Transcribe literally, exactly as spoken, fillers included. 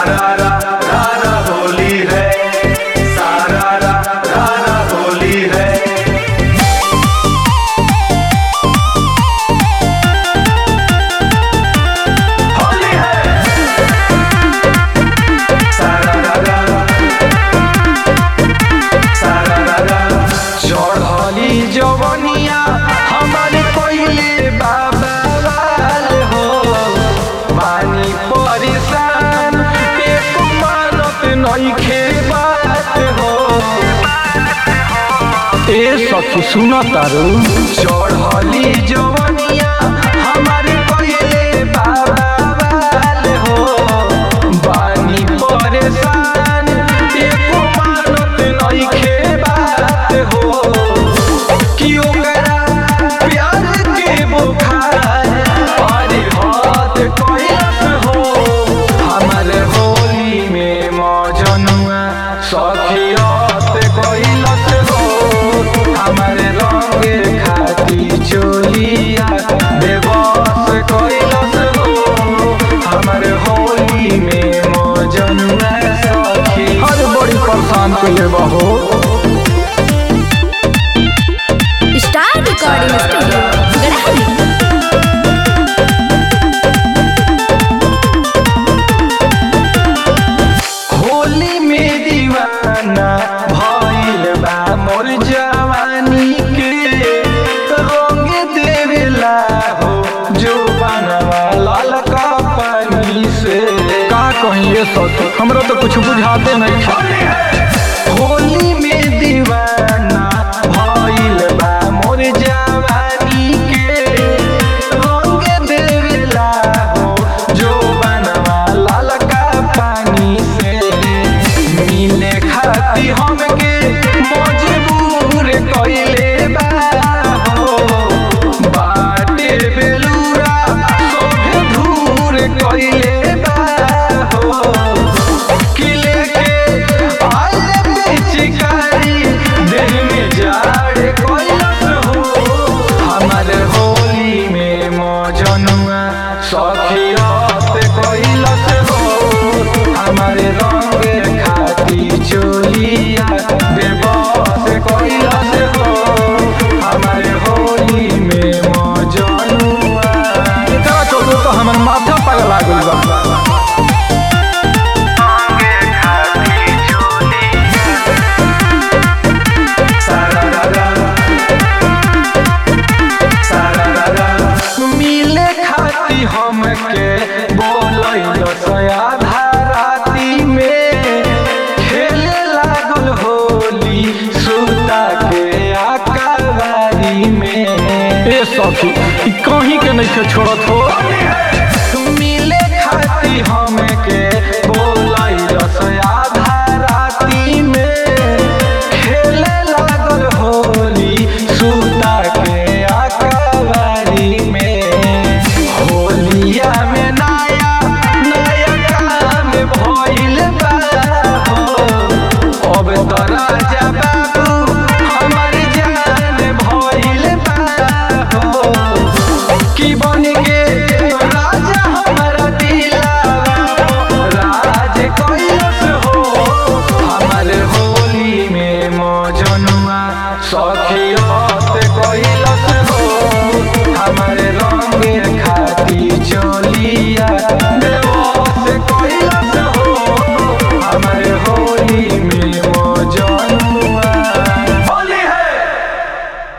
सारा रा रा रा होली है, सारा रा रा रा होली है। होली है, सारा रा रा सारा रा रा। चढ़ली जवनिया हमारे कोइले बाबा वाल हो, पानी परेशान एको मानत नइखे बात हो। ए सखी सुन तारू, चढ़ली जवनिया हमारे कोइले बाबा वाल हो, पानी परेशान एको मानत नइखे बात हो। कि ओकरा प्यार के बुखार पर हाथ कैलस हो, हमर होली में मौजनुआ सखियत कैलस हो, हमर रंग खाती चोलिया बेबस कैलस हो, हमर होली में मौजनुआ सखी हर बड़ी परेशान कइले बा हो। स्टार रिकॉर्डिंग स्टूडियो गढ़ाई। होली में दीवाना भइल बा मोर जवानी के, रंग देवेला हो जो बनवा ललका पानी से। का कहिए सच हमरा तो कुछ बुझाते नहीं। होली में दीवाना भइल बा मोर जवानी के, रंग देवेला हो जो बनवा ललका पानी से। मिले खाती हमके मजबूर कइले बा हो, बाटे बेलूरा सोभे धूर कइले बा हो। किले के आइले पिचकारी देह में जाड़ कैलस हो, हमर होली में मौजनुआ सखियत कैलस हो, हमर रंग खाती चोलिया बेबस कैलस हो, हमर होली में मौजनुआ। एकरा चलते तो हमर माथा पगला गइल बा। सारा रा रा सारा रा रा। मिले खाती हमके बोलैल आधा राती में, खेले लागल होली सुता के आकावारी में। ए सखी ई कहीं के नहीं छोड़त हो।